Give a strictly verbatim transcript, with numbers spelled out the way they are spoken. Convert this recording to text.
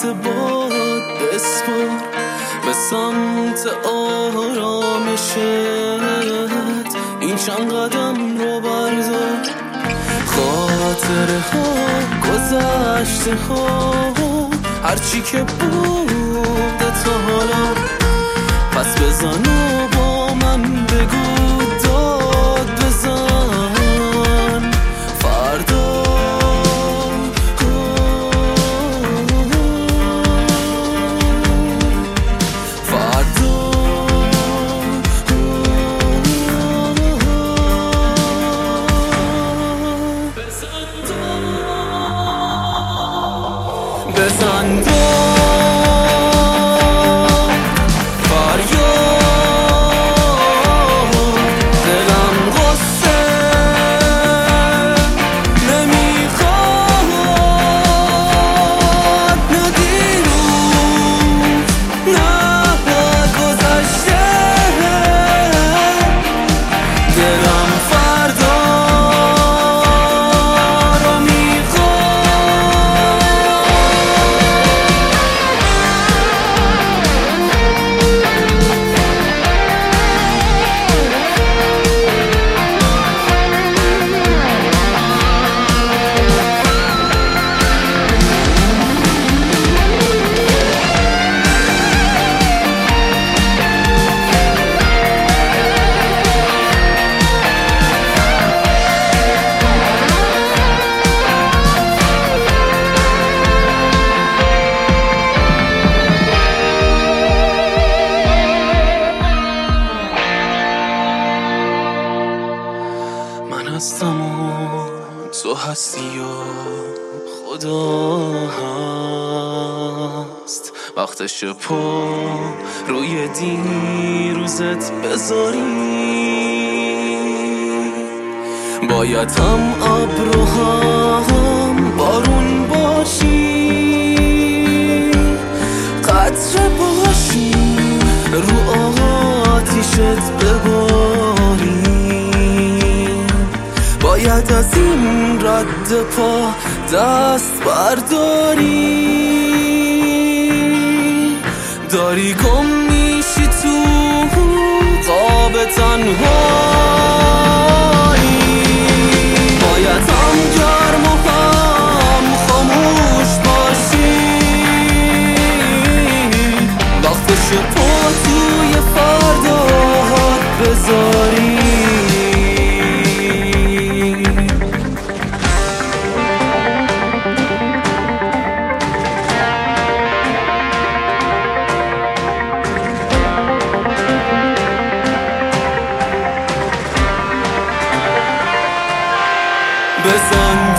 دست باد بسپار به سمت آرامشت، این چند قدم رو بردار. خاطره ها گذشته ها هرچی که بوده تا حالا، پس بزن و با من بگو داد بزن فردا. بزن داد فریاد، دلم غصه نمیخواد، نه دیروز نه گذشته، دلم فردا رو هستم و تو هستی و خدا هست. وقتش پا روی دیروزت بذاری، باید هم ابر و هم بارون باشی، قطره باشی رو آتیشت بباری. باید از این رد پا دست برداری، داری گم میشی تو قاب تنهایی. باید هم گرم و هم خاموش باشی، وقتش پا توی فرداهات بذاری. بزن